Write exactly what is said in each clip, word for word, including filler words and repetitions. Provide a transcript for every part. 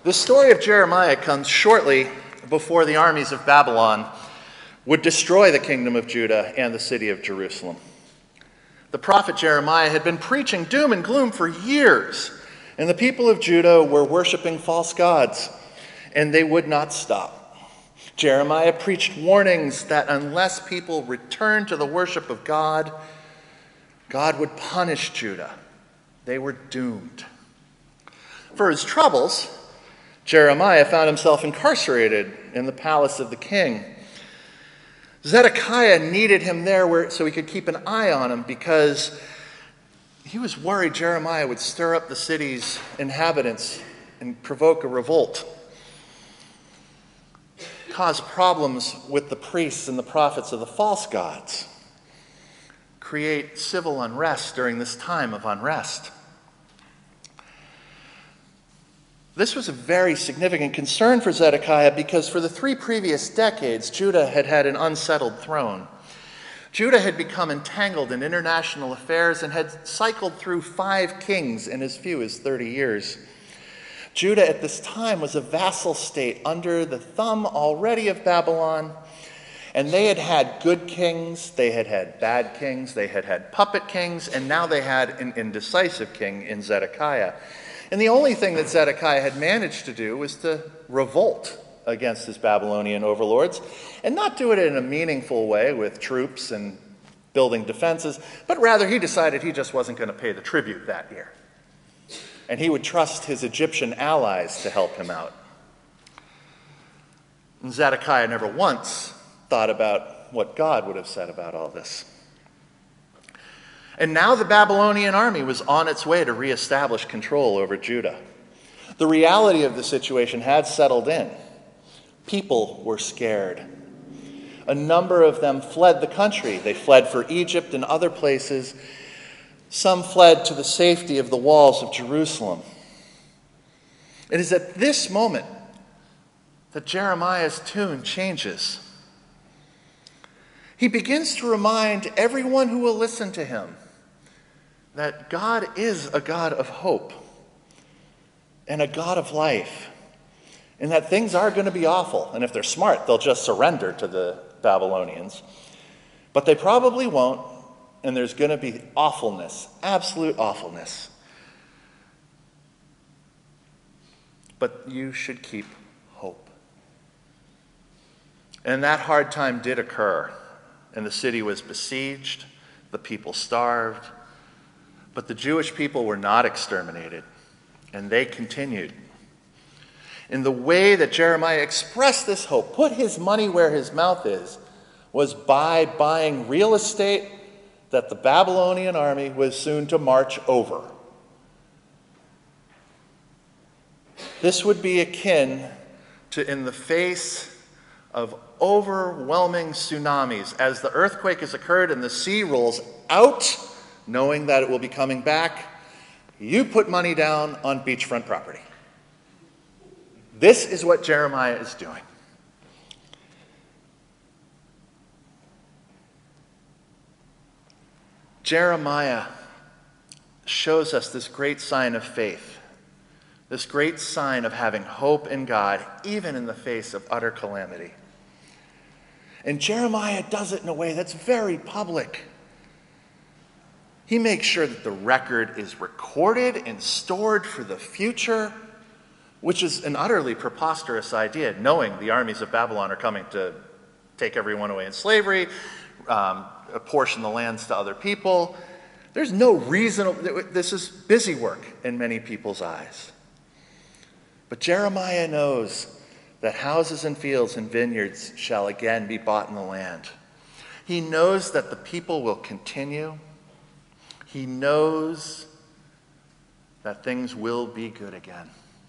The story of Jeremiah comes shortly before the armies of Babylon would destroy the kingdom of Judah and the city of Jerusalem. The prophet Jeremiah had been preaching doom and gloom for years, and the people of Judah were worshiping false gods, and they would not stop. Jeremiah preached warnings that unless people returned to the worship of God, God would punish Judah. They were doomed. For his troubles, Jeremiah found himself incarcerated in the palace of the king. Zedekiah needed him there where, so he could keep an eye on him because he was worried Jeremiah would stir up the city's inhabitants and provoke a revolt, cause problems with the priests and the prophets of the false gods, create civil unrest during this time of unrest. This was a very significant concern for Zedekiah because for the three previous decades, Judah had had an unsettled throne. Judah had become entangled in international affairs and had cycled through five kings in as few as thirty years. Judah at this time was a vassal state under the thumb already of Babylon, and they had had good kings, they had had bad kings, they had had puppet kings, and now they had an indecisive king in Zedekiah. And the only thing that Zedekiah had managed to do was to revolt against his Babylonian overlords, and not do it in a meaningful way with troops and building defenses, but rather he decided he just wasn't going to pay the tribute that year. And he would trust his Egyptian allies to help him out. And Zedekiah never once thought about what God would have said about all this. And now the Babylonian army was on its way to reestablish control over Judah. The reality of the situation had settled in. People were scared. A number of them fled the country. They fled for Egypt and other places. Some fled to the safety of the walls of Jerusalem. It is at this moment that Jeremiah's tune changes. He begins to remind everyone who will listen to him that God is a God of hope and a God of life, and that things are going to be awful. And if they're smart, they'll just surrender to the Babylonians. But they probably won't, and there's going to be awfulness, absolute awfulness. But you should keep hope. And that hard time did occur, and the city was besieged, the people starved, but the Jewish people were not exterminated, and they continued. And the way that Jeremiah expressed this hope, put his money where his mouth is, was by buying real estate that the Babylonian army was soon to march over. This would be akin to, in the face of overwhelming tsunamis, as the earthquake has occurred and the sea rolls out, knowing that it will be coming back, you put money down on beachfront property. This is what Jeremiah is doing. Jeremiah shows us this great sign of faith, this great sign of having hope in God, even in the face of utter calamity. And Jeremiah does it in a way that's very public. He makes sure that the record is recorded and stored for the future, which is an utterly preposterous idea, knowing the armies of Babylon are coming to take everyone away in slavery, um, apportion the lands to other people. There's no reason. This is busy work in many people's eyes. But Jeremiah knows that houses and fields and vineyards shall again be bought in the land. He knows that the people will continue. He knows that things will be good again.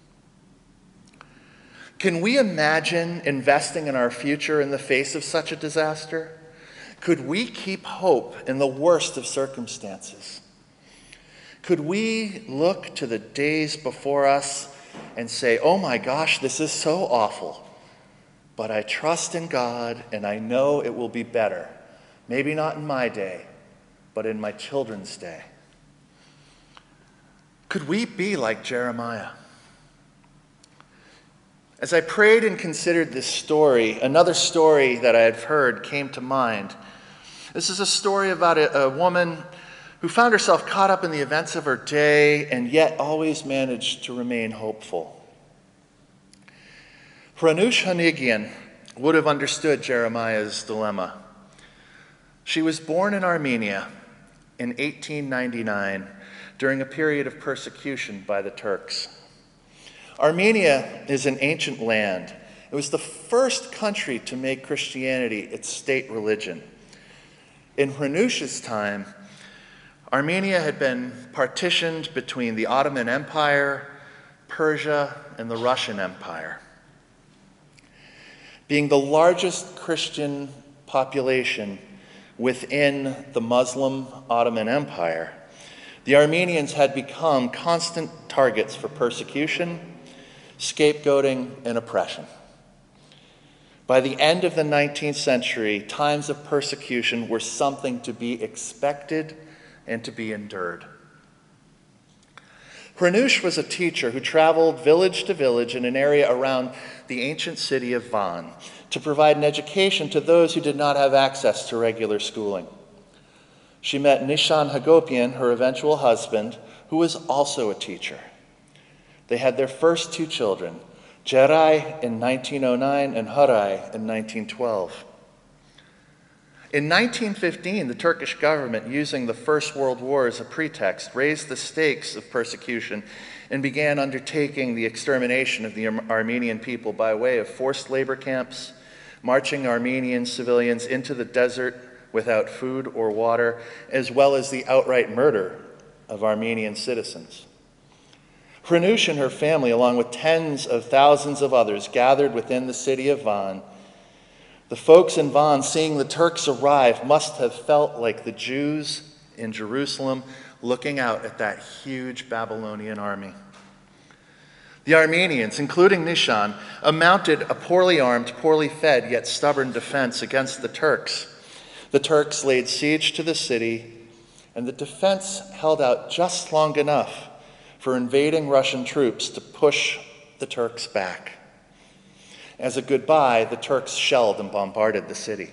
Can we imagine investing in our future in the face of such a disaster? Could we keep hope in the worst of circumstances? Could we look to the days before us and say, oh my gosh, this is so awful, but I trust in God and I know it will be better. Maybe not in my day, but in my children's day. Could we be like Jeremiah? As I prayed and considered this story, another story that I had heard came to mind. This is a story about a, a woman who found herself caught up in the events of her day and yet always managed to remain hopeful. Hranush Hanigian would have understood Jeremiah's dilemma. She was born in Armenia in eighteen ninety-nine during a period of persecution by the Turks. Armenia is an ancient land. It was the first country to make Christianity its state religion. In Hranush's time, Armenia had been partitioned between the Ottoman Empire, Persia, and the Russian Empire. Being the largest Christian population within the Muslim Ottoman Empire, the Armenians had become constant targets for persecution, scapegoating, and oppression. By the end of the nineteenth century, times of persecution were something to be expected and to be endured. Hranush was a teacher who traveled village to village in an area around the ancient city of Van to provide an education to those who did not have access to regular schooling. She met Nishan Hagopian, her eventual husband, who was also a teacher. They had their first two children, Jerai in nineteen oh nine and Harai in nineteen twelve. In nineteen fifteen, the Turkish government, using the First World War as a pretext, raised the stakes of persecution and began undertaking the extermination of the Armenian people by way of forced labor camps, marching Armenian civilians into the desert without food or water, as well as the outright murder of Armenian citizens. Hranush and her family, along with tens of thousands of others, gathered within the city of Van. The folks in Van, seeing the Turks arrive, must have felt like the Jews in Jerusalem looking out at that huge Babylonian army. The Armenians, including Nishan, mounted a poorly armed, poorly fed, yet stubborn defense against the Turks. The Turks laid siege to the city, and the defense held out just long enough for invading Russian troops to push the Turks back. As a goodbye, the Turks shelled and bombarded the city.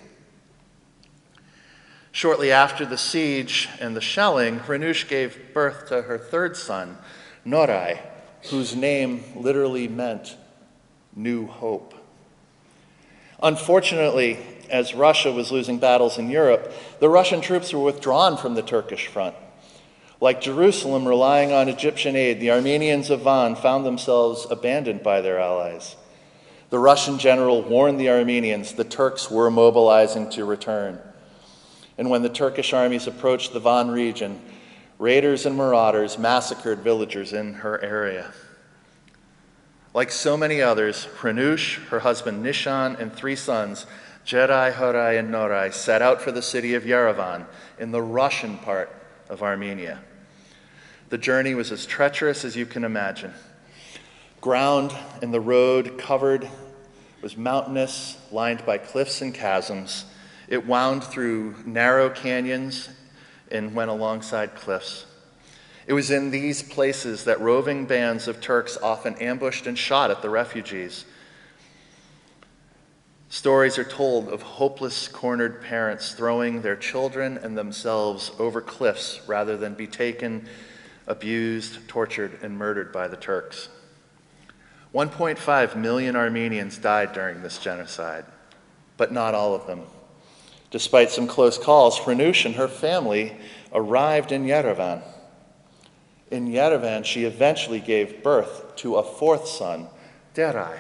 Shortly after the siege and the shelling, Hranush gave birth to her third son, Norai, whose name literally meant new hope. Unfortunately, as Russia was losing battles in Europe, the Russian troops were withdrawn from the Turkish front. Like Jerusalem relying on Egyptian aid, the Armenians of Van found themselves abandoned by their allies. The Russian general warned the Armenians the Turks were mobilizing to return. And when the Turkish armies approached the Van region, raiders and marauders massacred villagers in her area. Like so many others, Hranush, her husband Nishan, and three sons, Jerai, Harai, and Norai, set out for the city of Yerevan in the Russian part of Armenia. The journey was as treacherous as you can imagine. Ground and the road covered was mountainous, lined by cliffs and chasms. It wound through narrow canyons and went alongside cliffs. It was in these places that roving bands of Turks often ambushed and shot at the refugees. Stories are told of hopeless, cornered parents throwing their children and themselves over cliffs rather than be taken, abused, tortured, and murdered by the Turks. one point five million Armenians died during this genocide, but not all of them. Despite some close calls, Hranush and her family arrived in Yerevan. In Yerevan, she eventually gave birth to a fourth son, Derai.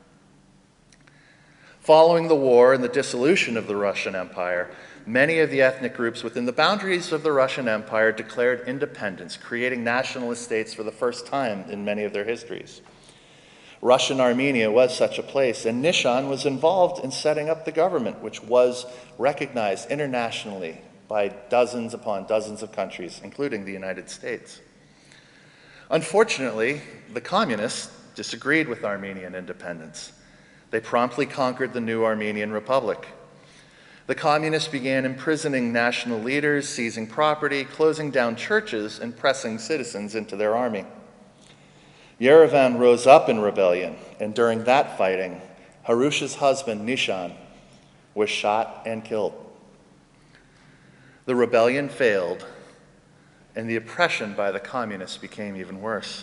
Following the war and the dissolution of the Russian Empire, many of the ethnic groups within the boundaries of the Russian Empire declared independence, creating nationalist states for the first time in many of their histories. Russian Armenia was such a place, and Nishan was involved in setting up the government, which was recognized internationally by dozens upon dozens of countries, including the United States. Unfortunately, the communists disagreed with Armenian independence. They promptly conquered the new Armenian Republic. The communists began imprisoning national leaders, seizing property, closing down churches, and pressing citizens into their army. Yerevan rose up in rebellion, and during that fighting, Harush's husband, Nishan, was shot and killed. The rebellion failed, and the oppression by the communists became even worse.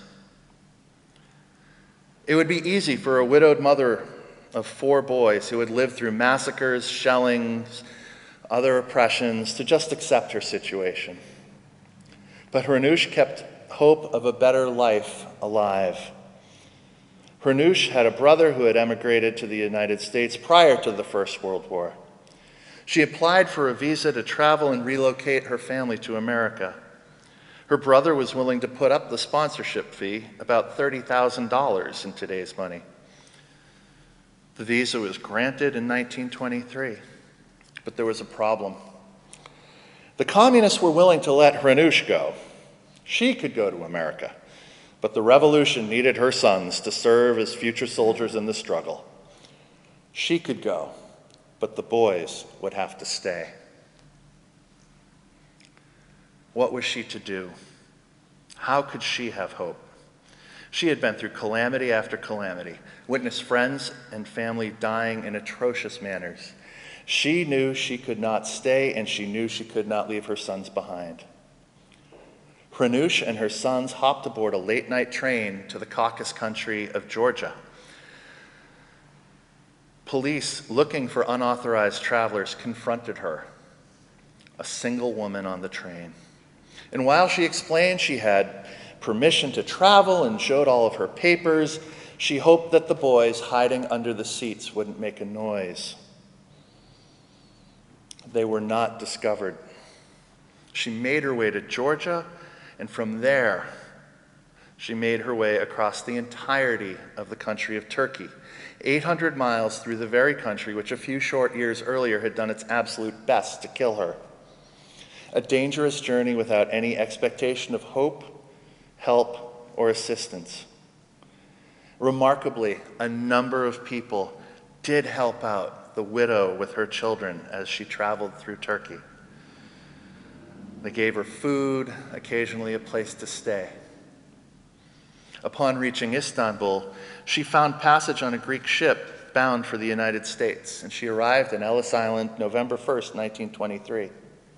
It would be easy for a widowed mother of four boys who had lived through massacres, shellings, other oppressions, to just accept her situation. But Hranush kept hope of a better life alive. Hranush had a brother who had emigrated to the United States prior to the First World War. She applied for a visa to travel and relocate her family to America. Her brother was willing to put up the sponsorship fee, about thirty thousand dollars in today's money. The visa was granted in nineteen twenty-three, but there was a problem. The communists were willing to let Hranush go. She could go to America, but the revolution needed her sons to serve as future soldiers in the struggle. She could go, but the boys would have to stay. What was she to do? How could she have hope? She had been through calamity after calamity, witnessed friends and family dying in atrocious manners. She knew she could not stay, and she knew she could not leave her sons behind. Hranush and her sons hopped aboard a late-night train to the Caucasus country of Georgia. Police, looking for unauthorized travelers, confronted her, a single woman on the train. And while she explained she had permission to travel and showed all of her papers, she hoped that the boys hiding under the seats wouldn't make a noise. They were not discovered. She made her way to Georgia, and from there, she made her way across the entirety of the country of Turkey, eight hundred miles through the very country which a few short years earlier had done its absolute best to kill her. A dangerous journey without any expectation of hope, help, or assistance. Remarkably, a number of people did help out the widow with her children as she traveled through Turkey. They gave her food, occasionally a place to stay. Upon reaching Istanbul, she found passage on a Greek ship bound for the United States, and she arrived in Ellis Island November first, nineteen twenty-three.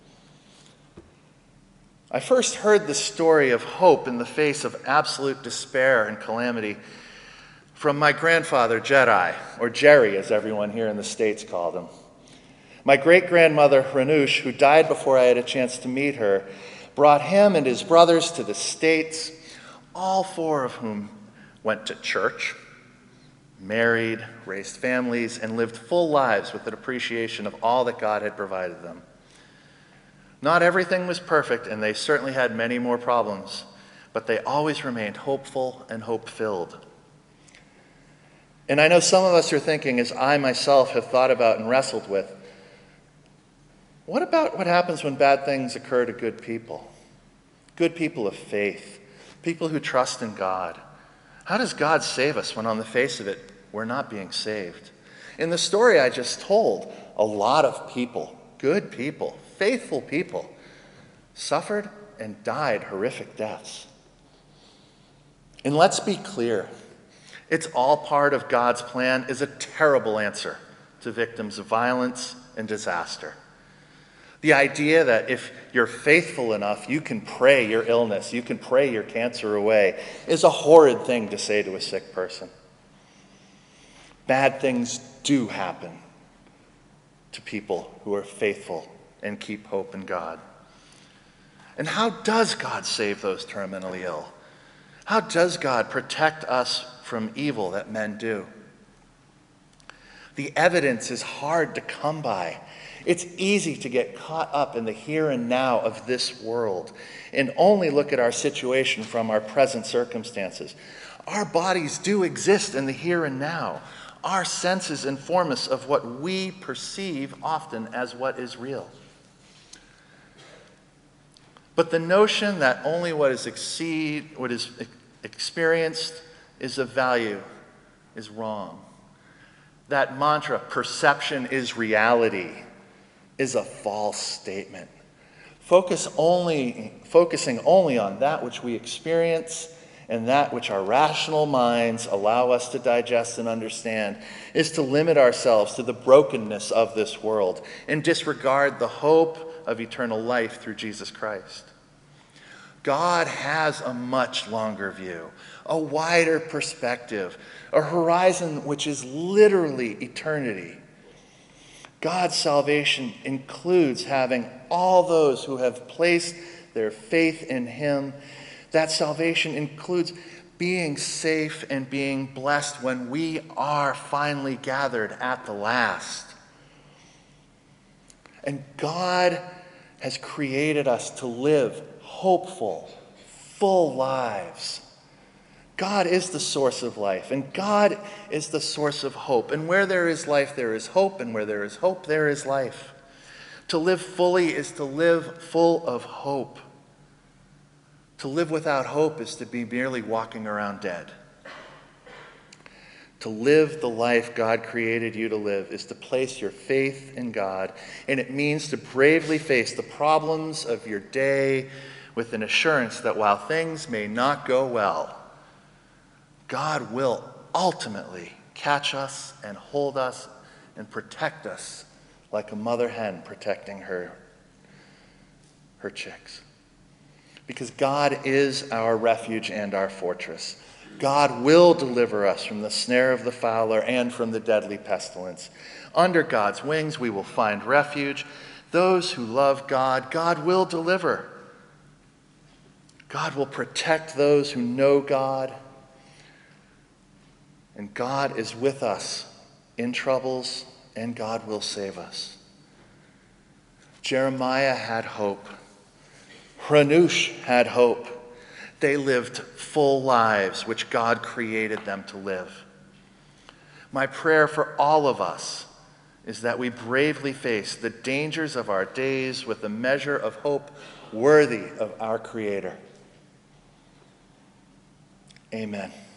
I first heard the story of hope in the face of absolute despair and calamity from my grandfather, Jedi, or Jerry, as everyone here in the States called him. My great-grandmother, Hranush, who died before I had a chance to meet her, brought him and his brothers to the States, all four of whom went to church, married, raised families, and lived full lives with an appreciation of all that God had provided them. Not everything was perfect, and they certainly had many more problems, but they always remained hopeful and hope-filled. And I know some of us are thinking, as I myself have thought about and wrestled with, what about what happens when bad things occur to good people? Good people of faith, people who trust in God. How does God save us when on the face of it, we're not being saved? In the story I just told, a lot of people, good people, faithful people, suffered and died horrific deaths. And let's be clear, it's all part of God's plan is a terrible answer to victims of violence and disaster. The idea that if you're faithful enough, you can pray your illness, you can pray your cancer away, is a horrid thing to say to a sick person. Bad things do happen to people who are faithful and keep hope in God. And how does God save those terminally ill? How does God protect us from evil that men do? The evidence is hard to come by. It's easy to get caught up in the here and now of this world and only look at our situation from our present circumstances. Our bodies do exist in the here and now. Our senses inform us of what we perceive often as what is real. But the notion that only what is exceed, what is experienced is of value is wrong. That mantra, perception is reality, is a false statement. Focus only, focusing only on that which we experience and that which our rational minds allow us to digest and understand is to limit ourselves to the brokenness of this world and disregard the hope of eternal life through Jesus Christ. God has a much longer view, a wider perspective, a horizon which is literally eternity. God's salvation includes having all those who have placed their faith in him. That salvation includes being safe and being blessed when we are finally gathered at the last. And God has created us to live hopeful, full lives. God is the source of life, and God is the source of hope. And where there is life, there is hope, and where there is hope, there is life. To live fully is to live full of hope. To live without hope is to be merely walking around dead. To live the life God created you to live is to place your faith in God, and it means to bravely face the problems of your day with an assurance that while things may not go well, God will ultimately catch us and hold us and protect us like a mother hen protecting her, her chicks. Because God is our refuge and our fortress. God will deliver us from the snare of the fowler and from the deadly pestilence. Under God's wings we will find refuge. Those who love God, God will deliver. God will protect those who know God. And God is with us in troubles, and God will save us. Jeremiah had hope. Hanush had hope. They lived full lives which God created them to live. My prayer for all of us is that we bravely face the dangers of our days with a measure of hope worthy of our Creator. Amen.